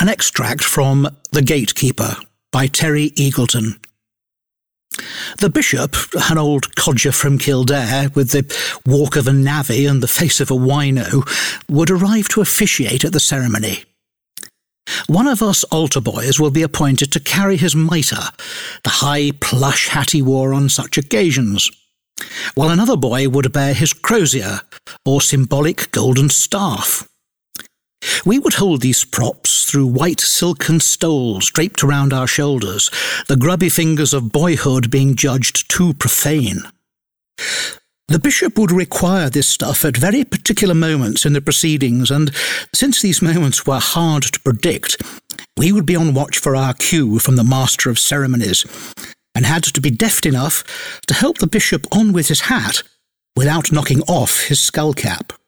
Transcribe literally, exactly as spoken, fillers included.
an extract from The Gatekeeper by Terry Eagleton. The bishop, an old codger from Kildare, with the walk of a navvy and the face of a wino, would arrive to officiate at the ceremony. One of us altar boys will be appointed to carry his mitre, the high plush hat he wore on such occasions, while another boy would bear his crozier, or symbolic golden staff. We would hold these props through white silken stoles draped around our shoulders, the grubby fingers of boyhood being judged too profane. The bishop would require this stuff at very particular moments in the proceedings, and since these moments were hard to predict, we would be on watch for our cue from the master of ceremonies, and had to be deft enough to help the bishop on with his hat without knocking off his skullcap.